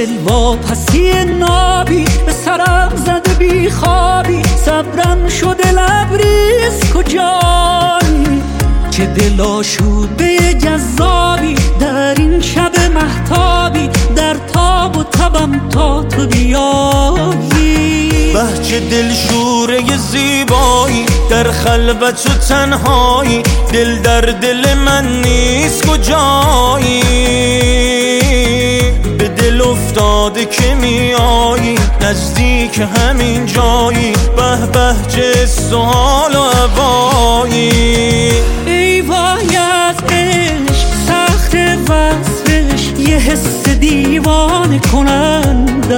دل واپسی نابی به سرم زده بی خوابی، صبرم شده لبریز کجایی؟ چه دل آشوده جذابی در این شب مهتابی، در تاب و تبم تا تو بیایی. چه دلشوره زیبایی در خلوت و تنهایی، دل در دل من نیست کجایی؟ به دل افتاده که میایی نزدیک همین جایی، به به چه سوال و هوایی. ای وای از عشق سخت وصفش، یه حس دیوانه کننده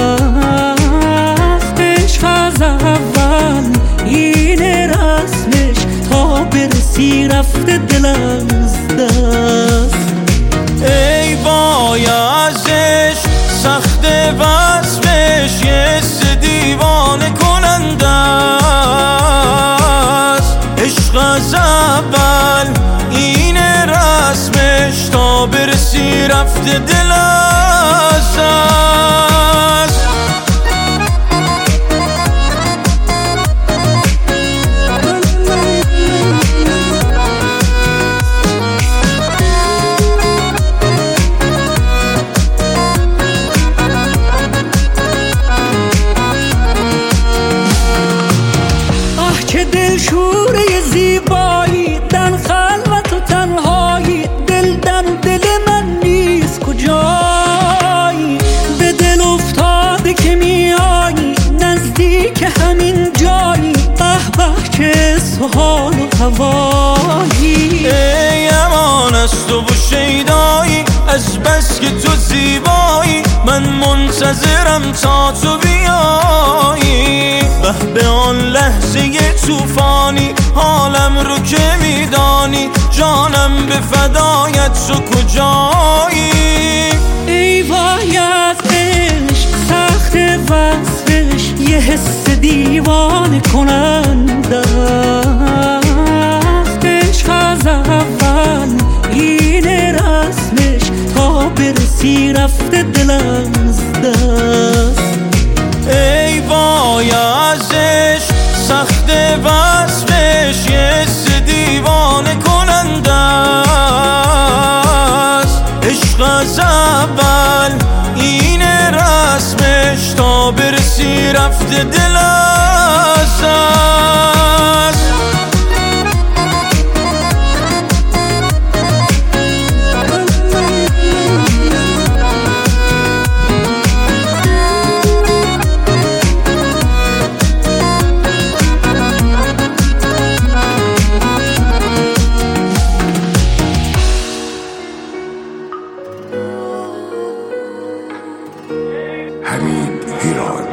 است. عشق از اول اینه رسمش، تا برسی رفته دل از دست. ای وای از عشق سخت وصفش، یه حس دیوانه کننده است. عشق از اول اینه رسمش، تا برسی رفته دل از دست. چه دلشوره زیبایی در خلوت و تنهایی، دل در دل من نیست کجایی؟ به دل افتاده که میایی نزدیک همین جایی، به به چه سوال و هوایی. ای امان از تو و شیدایی، از بس که تو زیبایی من منتظرم تا تو بیایی. به آن لحظه طوفانی حالم رو که میدانی، جانم به فدایت تو کجایی؟ ای وای از عشق سخت وصفش، یه حس دیوانه کننده است. عشق از اول اینه رسمش، تا برسی رفته دل از دست. ای وای از عشق سخت وصفش، یه حس دیوانه کننده است. عشق از اول اینه رسمش، تا برسی رفته دل از دست. حمید هیران.